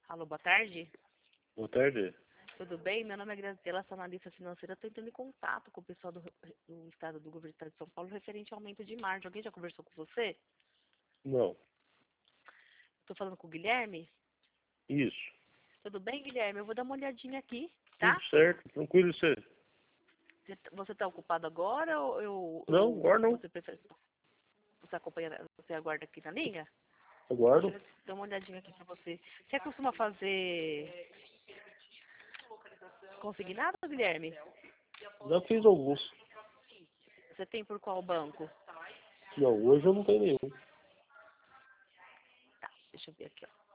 Alô, boa tarde. Boa tarde. Tudo bem? Meu nome é Graziela, sou analista financeira. Estou entrando em contato com o pessoal do estado do governo do estado de São Paulo referente ao aumento de margem. Alguém já conversou com você? Não. Estou falando com o Guilherme. Isso. Tudo bem, Guilherme? Eu vou dar uma olhadinha aqui, Tudo tá? certo. Tranquilo você? Você está ocupado agora ou Não, agora não. você prefere... Você acompanha, você aguarda aqui na linha? Aguardo. Deixa eu dar uma olhadinha aqui para você. Você costuma fazer consignado, Guilherme? Já fiz alguns. Você tem por qual banco? Não, hoje eu não tenho nenhum. Tá, deixa eu ver aqui, ó.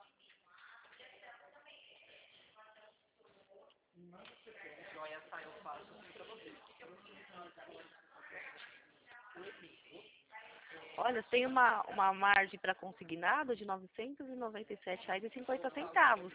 Olha, tem uma margem para consignado de R$ 997,50.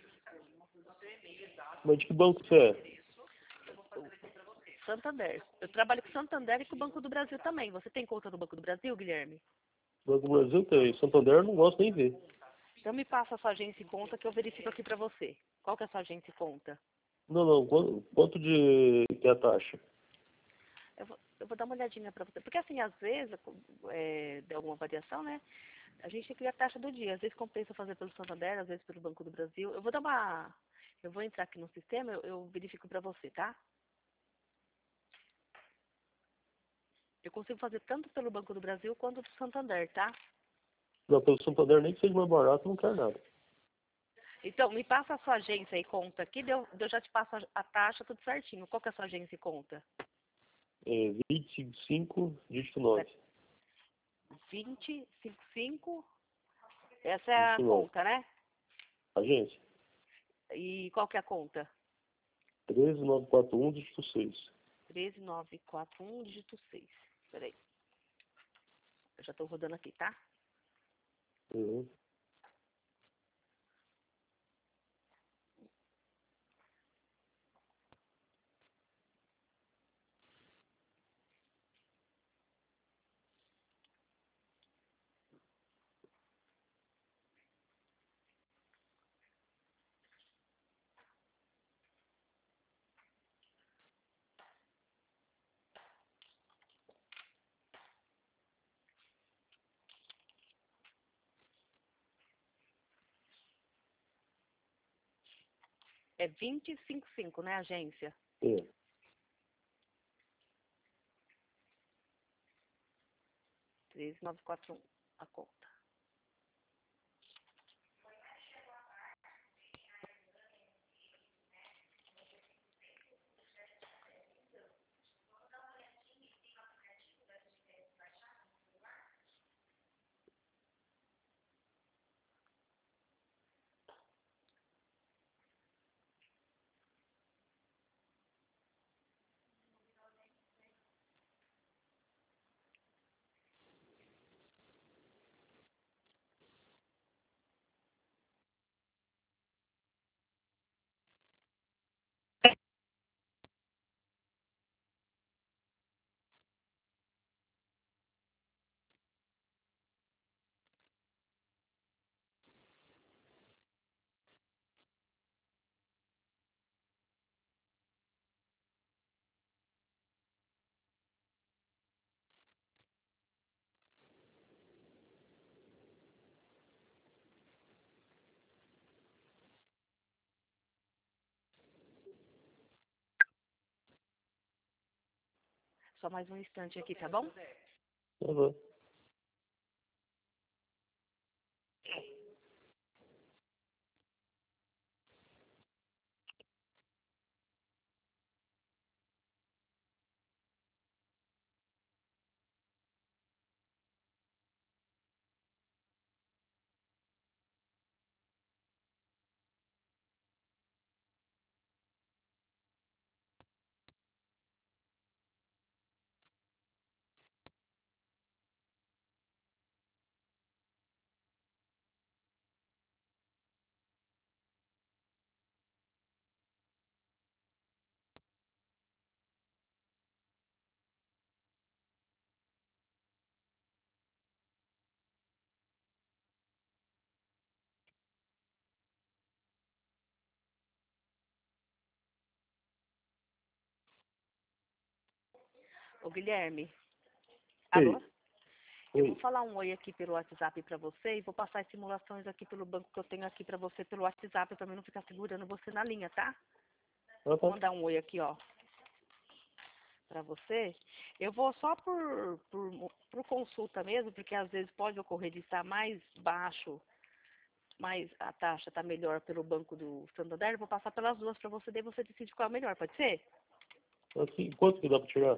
Mas de que banco você é? Santander. Eu trabalho com Santander e com o Banco do Brasil também. Você tem conta no Banco do Brasil, Guilherme? Banco do Brasil tem. Santander eu não gosto nem ver. Então me passa a sua agência e conta que eu verifico aqui para você. Qual que é a sua agência e conta? Não, não. Quanto de que é a taxa? Eu vou dar uma olhadinha para você. Porque assim, às vezes, deu alguma variação, né? A gente tem que ver a taxa do dia. Às vezes compensa fazer pelo Santander, às vezes pelo Banco do Brasil. Eu vou entrar aqui no sistema, eu verifico para você, tá? Eu consigo fazer tanto pelo Banco do Brasil quanto pelo Santander, tá? Não, pelo Santander nem que seja mais barato, eu não quero nada. Então, me passa a sua agência e conta aqui, eu já te passo a taxa, tudo certinho. Qual que é a sua agência e conta? É 25, dígito 9. 2055, essa é a Dígito 9. conta, né? Agência? E qual que é a conta? 13941, dígito 6. 13941, dígito 6. Peraí, eu já estou rodando aqui, tá? Uhum. É 255, né, agência? É. 13941, a conta. Só mais um instante aqui, tá bom? Uhum. Ô, Guilherme. Oi. Alô? Eu vou Oi. falar um oi aqui pelo WhatsApp para você e vou passar as simulações aqui pelo banco que eu tenho aqui para você pelo WhatsApp, para mim não ficar segurando você na linha, tá? Ah, Vou tá. mandar um oi aqui, ó, para você. Eu vou só por consulta mesmo, porque às vezes pode ocorrer de estar mais baixo, mas a taxa está melhor pelo banco do Santander. Eu vou passar pelas duas para você, daí você decide qual é o melhor, pode ser? Assim, quanto que dá pra tirar?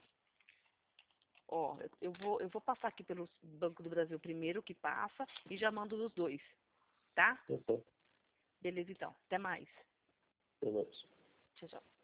Ó, eu vou passar aqui pelo Banco do Brasil primeiro, que passa, e já mando os dois, tá? Ah, tá. Beleza, então. Até mais. Até mais. Tchau, tchau.